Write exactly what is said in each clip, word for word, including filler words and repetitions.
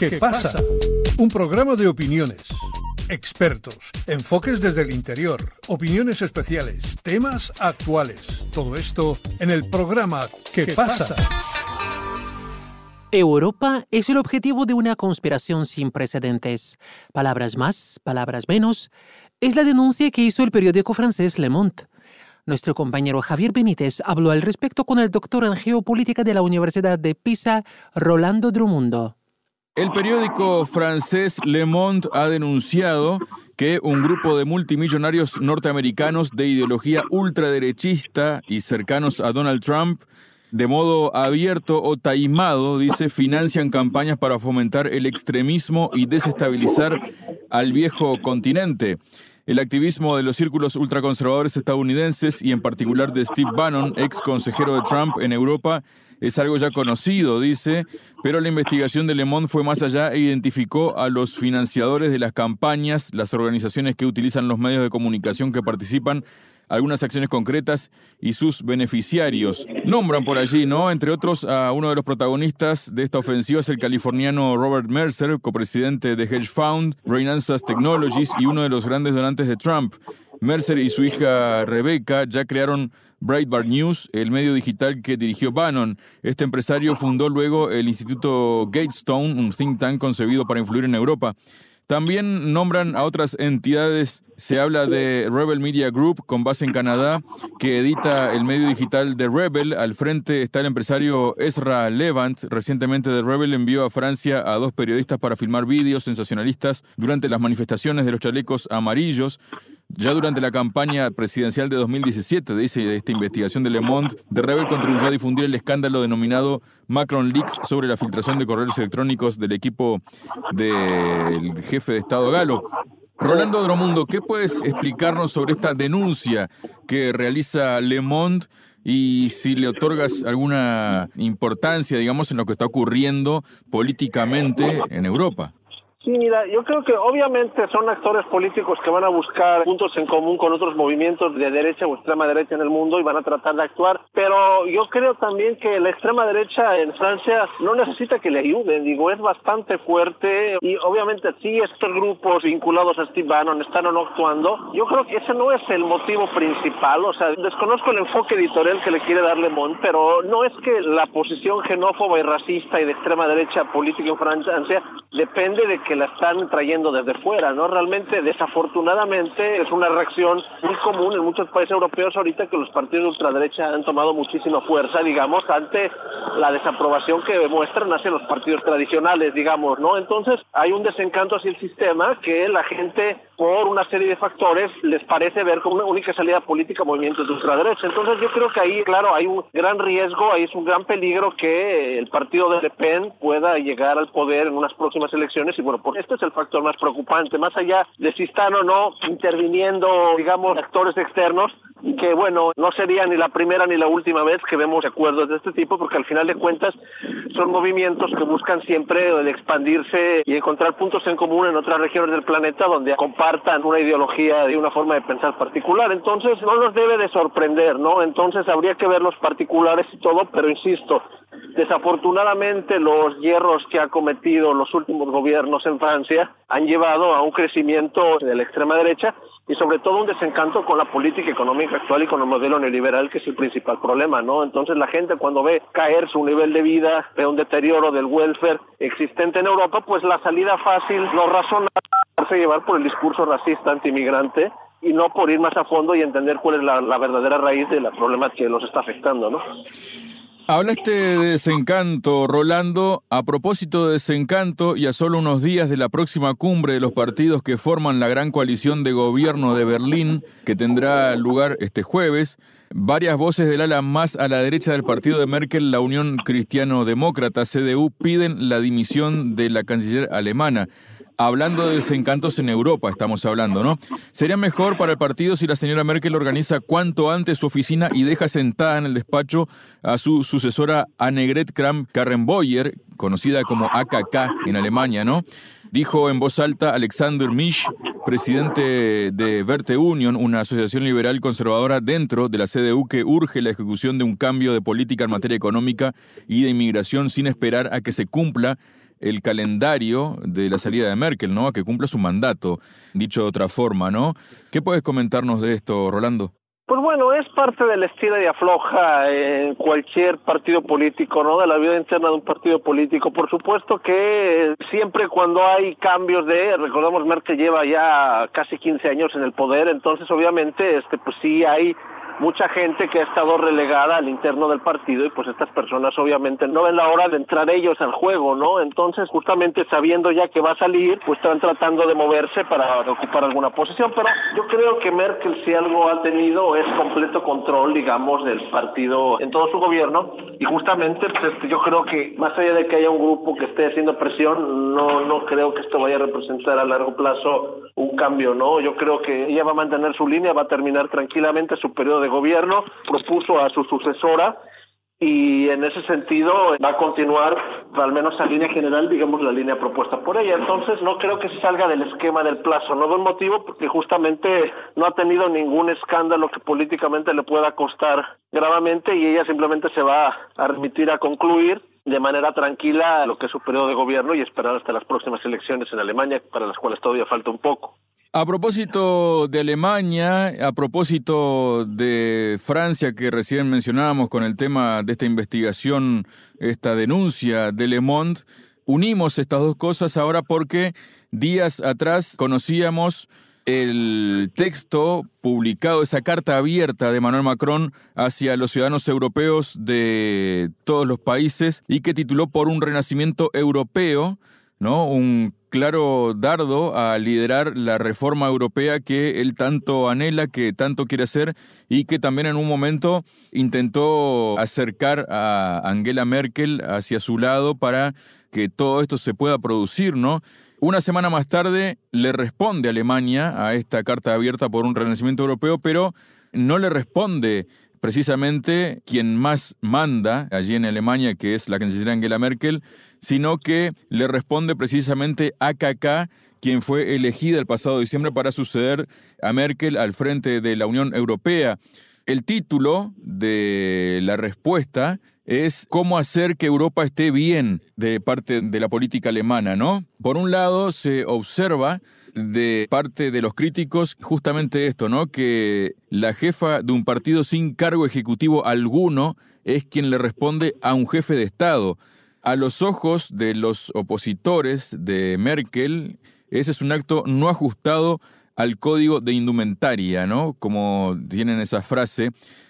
¿Qué pasa? Un programa de opiniones, expertos, enfoques desde el interior, opiniones especiales, temas actuales. Todo esto en el programa ¿Qué pasa? Europa es el objetivo de una conspiración sin precedentes. Palabras más, palabras menos. Es la denuncia que hizo el periódico francés Le Monde. Nuestro compañero Javier Benítez habló al respecto con el doctor en geopolítica de la Universidad de Pisa, Rolando Drummond. El periódico francés Le Monde ha denunciado que un grupo de multimillonarios norteamericanos de ideología ultraderechista y cercanos a Donald Trump, de modo abierto o taimado, dice, financian campañas para fomentar el extremismo y desestabilizar al viejo continente. El activismo de los círculos ultraconservadores estadounidenses y en particular de Steve Bannon, ex consejero de Trump en Europa, es algo ya conocido, dice, pero la investigación de Le Monde fue más allá e identificó a los financiadores de las campañas, las organizaciones que utilizan los medios de comunicación que participan, algunas acciones concretas y sus beneficiarios. Nombran por allí, ¿no? Entre otros, a uno de los protagonistas de esta ofensiva es el californiano Robert Mercer, copresidente de Hedge Fund, Renaissance Technologies y uno de los grandes donantes de Trump. Mercer y su hija Rebecca ya crearon Breitbart News, el medio digital que dirigió Bannon. Este empresario fundó luego el Instituto Gatestone, un think tank concebido para influir en Europa. También nombran a otras entidades. Se habla de Rebel Media Group, con base en Canadá, que edita el medio digital de Rebel. Al frente está el empresario Ezra Levant. Recientemente The Rebel envió a Francia a dos periodistas para filmar vídeos sensacionalistas durante las manifestaciones de los chalecos amarillos. Ya durante la campaña presidencial de dos mil diecisiete, dice esta investigación de Le Monde, The Rebel contribuyó a difundir el escándalo denominado Macron Leaks sobre la filtración de correos electrónicos del equipo del jefe de Estado galo. Rolando Drummond, ¿qué puedes explicarnos sobre esta denuncia que realiza Le Monde y si le otorgas alguna importancia, digamos, en lo que está ocurriendo políticamente en Europa? Sí, mira, yo creo que obviamente son actores políticos que van a buscar puntos en común con otros movimientos de derecha o extrema derecha en el mundo y van a tratar de actuar, pero yo creo también que la extrema derecha en Francia no necesita que le ayuden, digo, es bastante fuerte y obviamente sí estos grupos vinculados a Steve Bannon están o no actuando. Yo creo que ese no es el motivo principal, o sea, desconozco el enfoque editorial que le quiere dar Le Monde, pero no es que la posición xenófoba y racista y de extrema derecha política en Francia depende de que la están trayendo desde fuera, ¿no? Realmente, desafortunadamente, es una reacción muy común en muchos países europeos ahorita que los partidos de ultraderecha han tomado muchísima fuerza, digamos, ante la desaprobación que demuestran hacia los partidos tradicionales, digamos, ¿no? Entonces, hay un desencanto hacia el sistema que la gente, por una serie de factores, les parece ver como una única salida política a movimientos de ultraderecha. Entonces, yo creo que ahí, claro, hay un gran riesgo, ahí es un gran peligro que el partido de Le Pen pueda llegar al poder en unas próximas elecciones y, bueno, por este es el factor más preocupante, más allá de si están o no interviniendo, digamos, actores externos, y que, bueno, no sería ni la primera ni la última vez que vemos acuerdos de este tipo, porque al final de cuentas son movimientos que buscan siempre el expandirse y encontrar puntos en común en otras regiones del planeta donde compartan una ideología y una forma de pensar particular. Entonces, no nos debe de sorprender, ¿no? Entonces, habría que ver los particulares y todo, pero insisto, desafortunadamente los hierros que ha cometido los últimos gobiernos en Francia han llevado a un crecimiento de la extrema derecha y sobre todo un desencanto con la política económica actual y con el modelo neoliberal, que es el principal problema, ¿no? Entonces la gente, cuando ve caer su nivel de vida, ve un deterioro del welfare existente en Europa, pues la salida fácil, lo razonable, es llevar por el discurso racista antimigrante y no por ir más a fondo y entender cuál es la, la verdadera raíz de la problema que los está afectando, ¿no? Hablaste de desencanto, Rolando. A propósito de desencanto, y a solo unos días de la próxima cumbre de los partidos que forman la gran coalición de gobierno de Berlín, que tendrá lugar este jueves, varias voces del ala más a la derecha del partido de Merkel, la Unión Cristiano-Demócrata, C D U, piden la dimisión de la canciller alemana. Hablando de desencantos en Europa, estamos hablando, ¿no? Sería mejor para el partido si la señora Merkel organiza cuanto antes su oficina y deja sentada en el despacho a su sucesora Annegret Kramp-Karrenbauer, conocida como A K K en Alemania, ¿no? Dijo en voz alta Alexander Misch, presidente de Werte Union, una asociación liberal conservadora dentro de la C D U que urge la ejecución de un cambio de política en materia económica y de inmigración sin esperar a que se cumpla el calendario de la salida de Merkel, ¿no? A que cumpla su mandato, dicho de otra forma, ¿no? ¿Qué puedes comentarnos de esto, Rolando? Pues bueno, es parte del estira y afloja en cualquier partido político, ¿no? De la vida interna de un partido político. Por supuesto que siempre cuando hay cambios de, recordamos, Merkel lleva ya casi quince años en el poder, entonces obviamente este pues sí hay mucha gente que ha estado relegada al interno del partido y pues estas personas obviamente no ven la hora de entrar ellos al juego, ¿no? Entonces justamente sabiendo ya que va a salir, pues están tratando de moverse para ocupar alguna posición, pero yo creo que Merkel si algo ha tenido es completo control, digamos, del partido en todo su gobierno y justamente pues yo creo que más allá de que haya un grupo que esté haciendo presión, no no creo que esto vaya a representar a largo plazo un cambio, ¿no? Yo creo que ella va a mantener su línea, va a terminar tranquilamente su periodo de gobierno, propuso a su sucesora y en ese sentido va a continuar, al menos en línea general, digamos, la línea propuesta por ella. Entonces no creo que se salga del esquema del plazo, no veo un motivo porque justamente no ha tenido ningún escándalo que políticamente le pueda costar gravemente y ella simplemente se va a remitir a concluir de manera tranquila lo que es su periodo de gobierno y esperar hasta las próximas elecciones en Alemania, para las cuales todavía falta un poco. A propósito de Alemania, a propósito de Francia, que recién mencionábamos con el tema de esta investigación, esta denuncia de Le Monde, unimos estas dos cosas ahora porque días atrás conocíamos el texto publicado, esa carta abierta de Emmanuel Macron hacia los ciudadanos europeos de todos los países y que tituló Por un renacimiento europeo, ¿no? Un claro dardo a liderar la reforma europea que él tanto anhela, que tanto quiere hacer y que también en un momento intentó acercar a Angela Merkel hacia su lado para que todo esto se pueda producir, ¿no? Una semana más tarde le responde Alemania a esta carta abierta por un renacimiento europeo, pero no le responde precisamente quien más manda allí en Alemania, que es la canciller Angela Merkel, sino que le responde precisamente A K K, quien fue elegida el pasado diciembre para suceder a Merkel al frente de la Unión Europea. El título de la respuesta es cómo hacer que Europa esté bien de parte de la política alemana, ¿no? Por un lado, se observa de parte de los críticos justamente esto, ¿no? Que la jefa de un partido sin cargo ejecutivo alguno es quien le responde a un jefe de Estado. A los ojos de los opositores de Merkel, ese es un acto no ajustado al código de indumentaria, ¿no? Como tienen esa frase.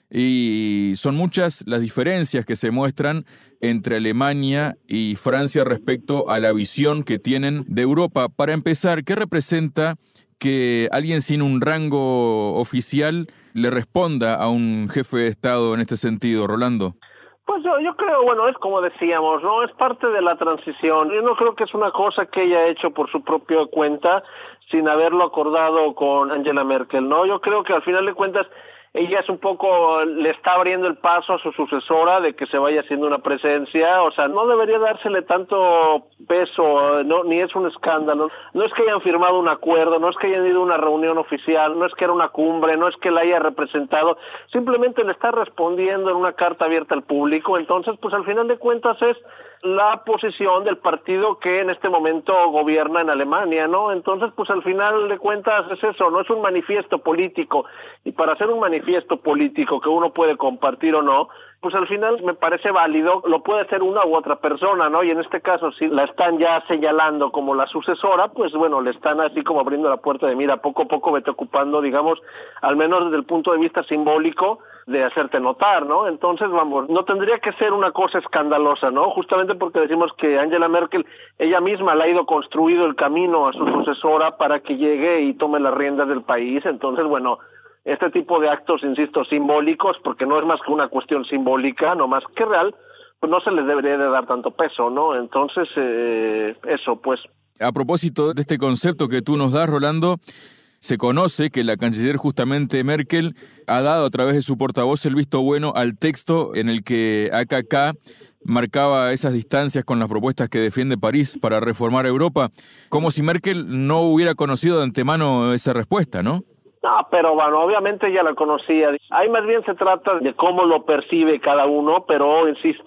Y son muchas las diferencias que se muestran entre Alemania y Francia respecto a la visión que tienen de Europa. Para empezar, ¿qué representa que alguien sin un rango oficial le responda a un jefe de Estado en este sentido, Rolando? Pues yo, yo creo, bueno, es como decíamos, ¿no? Es parte de la transición. Yo no creo que es una cosa que ella ha hecho por su propia cuenta sin haberlo acordado con Angela Merkel, ¿no? Yo creo que al final de cuentas ella es un poco, le está abriendo el paso a su sucesora de que se vaya haciendo una presencia, o sea, no debería dársele tanto peso, no, ni es un escándalo, no es que hayan firmado un acuerdo, no es que hayan ido a una reunión oficial, no es que era una cumbre, no es que la haya representado, simplemente le está respondiendo en una carta abierta al público, entonces pues al final de cuentas es la posición del partido que en este momento gobierna en Alemania, ¿no? Entonces, pues al final de cuentas es eso, no es un manifiesto político, y para hacer un manifiesto político que uno puede compartir o no, pues al final me parece válido, lo puede hacer una u otra persona, ¿no? Y en este caso, si la están ya señalando como la sucesora, pues bueno, le están así como abriendo la puerta de mira, poco a poco vete ocupando, digamos, al menos desde el punto de vista simbólico, de hacerte notar, ¿no? Entonces, vamos, no tendría que ser una cosa escandalosa, ¿no? Justamente porque decimos que Angela Merkel, ella misma le ha ido construido el camino a su sucesora para que llegue y tome las riendas del país, entonces, bueno, este tipo de actos, insisto, simbólicos, porque no es más que una cuestión simbólica, no más que real, pues no se les debería de dar tanto peso, ¿no? Entonces, eh, eso, pues. A propósito de este concepto que tú nos das, Rolando, se conoce que la canciller justamente Merkel ha dado a través de su portavoz el visto bueno al texto en el que A K K marcaba esas distancias con las propuestas que defiende París para reformar Europa, como si Merkel no hubiera conocido de antemano esa respuesta, ¿no? No, pero bueno, obviamente ya la conocía. Ahí más bien se trata de cómo lo percibe cada uno, pero insisto,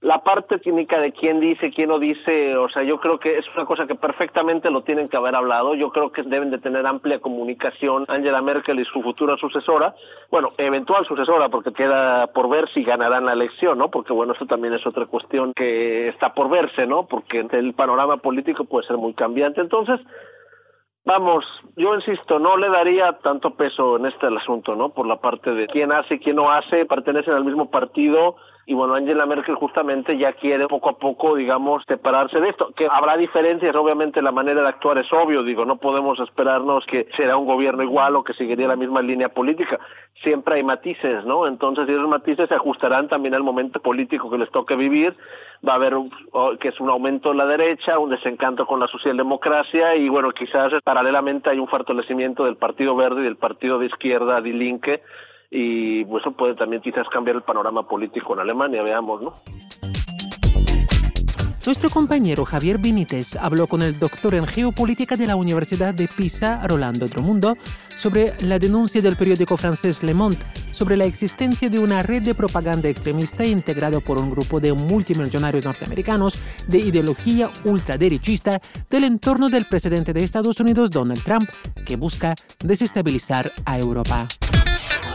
La parte técnica de quién dice, quién no dice, o sea, yo creo que es una cosa que perfectamente lo tienen que haber hablado. Yo creo que deben de tener amplia comunicación Angela Merkel y su futura sucesora, bueno, eventual sucesora, porque queda por ver si ganarán la elección, ¿no? Porque, bueno, eso también es otra cuestión que está por verse, ¿no? Porque el panorama político puede ser muy cambiante. Entonces, vamos, yo insisto, no le daría tanto peso en este el asunto, ¿no? Por la parte de quién hace, quién no hace, pertenecen al mismo partido. Y bueno, Angela Merkel justamente ya quiere poco a poco, digamos, separarse de esto. Que habrá diferencias, obviamente la manera de actuar es obvio, digo, no podemos esperarnos que será un gobierno igual o que seguiría la misma línea política. Siempre hay matices, ¿no? Entonces, esos matices se ajustarán también al momento político que les toque vivir. Va a haber un, que es un aumento de la derecha, un desencanto con la socialdemocracia y bueno, quizás paralelamente hay un fortalecimiento del Partido Verde y del Partido de Izquierda, Die Linke, y eso puede también quizás cambiar el panorama político en Alemania, veamos, ¿no? Nuestro compañero Javier Benítez habló con el doctor en geopolítica de la Universidad de Pisa, Rolando Dromundo, sobre la denuncia del periódico francés Le Monde sobre la existencia de una red de propaganda extremista integrada por un grupo de multimillonarios norteamericanos de ideología ultraderechista del entorno del presidente de Estados Unidos, Donald Trump, que busca desestabilizar a Europa.